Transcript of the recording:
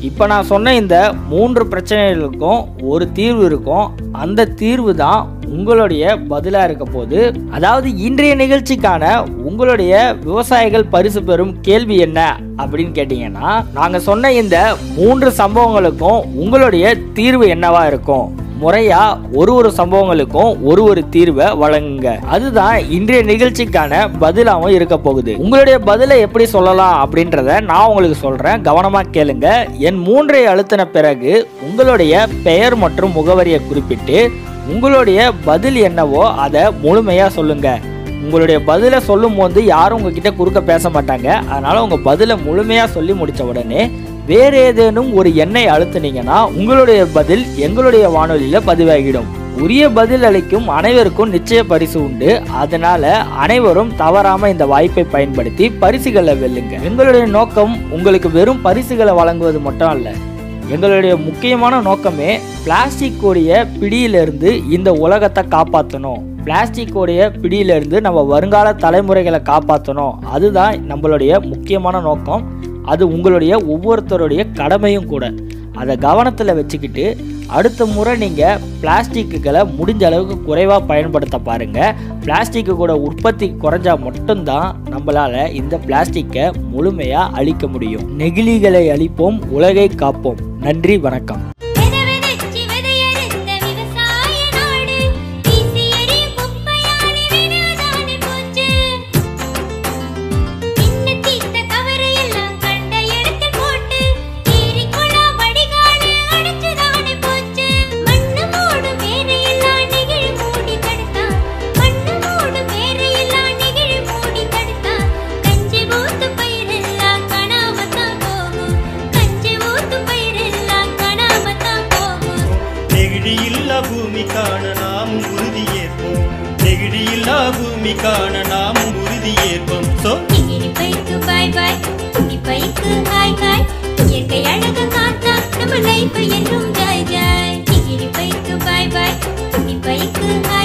இப்போ நான் சொன்ன இந்த 3 பிரச்சனைகளுக்கும் ஒரு தீர்வு இருக்கும். அந்த தீர்வு தான் உங்களுடைய பதிலாக இருக்க போது. அதாவது இன்றைய நிகழ்ச்சிக்கான உங்களுடைய விவசாயிகள் பரிசு பெறும் கேள்வி என்ன அப்படின்னு கேட்டீங்கன்னா, நாங்கள் சொன்ன இந்த 3 சம்பவங்களுக்கும் உங்களுடைய தீர்வு என்னவா இருக்கும். முறையா ஒரு சம்பவங்களுக்கும் ஒரு தீர்வை வழங்குங்க. அதுதான் இன்றைய நிகழ்ச்சிக்கான பதிலாகவும் இருக்க போகுது. உங்களுடைய பதிலை எப்படி சொல்லலாம் அப்படின்றத நான் உங்களுக்கு சொல்றேன், கவனமா கேளுங்க. என் 3ஐ அழுத்தின பிறகு உங்களுடைய பெயர் மற்றும் முகவரியை குறிப்பிட்டு உங்களுடைய பதில் என்னவோ அதை முழுமையா சொல்லுங்க. உங்களுடைய பதிலை சொல்லும் போது யாரும் உங்ககிட்ட குறுக்க பேச மாட்டாங்க. அதனால உங்க பதிலை முழுமையா சொல்லி முடிச்ச உடனே வேற ஏதேனும் ஒரு எண்ணை அழுத்தினீங்கன்னா உங்களுடைய பதில் எங்களுடைய வானொலியில பதிவாகிடும். உரிய பதில் அளிக்கும் அனைவருக்கும் நிச்சய பரிசு உண்டு. அதனால அனைவரும் தவறாம இந்த வாய்ப்பை பயன்படுத்தி பரிசுகளை வெல்லுங்க. எங்களுடைய நோக்கம் உங்களுக்கு வெறும் பரிசுகளை வழங்குவது மட்டும் அல்ல. எங்களுடைய முக்கியமான நோக்கமே பிளாஸ்டிக்கோடைய பிடியிலிருந்து இந்த உலகத்தை காப்பாற்றணும். பிளாஸ்டிக்கோடைய பிடியிலிருந்து நம்ம வருங்கால தலைமுறைகளை காப்பாற்றணும். அதுதான் நம்மளுடைய முக்கியமான நோக்கம். அது உங்களுடைய ஒவ்வொருத்தருடைய கடமையும் கூட. அதை கவனத்தில் வச்சுக்கிட்டு அடுத்த முறை நீங்கள் பிளாஸ்டிக்குகளை முடிஞ்ச அளவுக்கு குறைவாக பயன்படுத்த பாருங்கள். பிளாஸ்டிக்கு கூட உற்பத்தி குறைஞ்சா மட்டும்தான் நம்மளால் இந்த பிளாஸ்டிக்கை முழுமையாக அழிக்க முடியும். நெகிழிகளை அழிப்போம், உலகை காப்போம். நன்றி, வணக்கம். இயற்கை அழகு காத்தா நம்ம லைஃப் என்றும் joy joy. Bye bye bike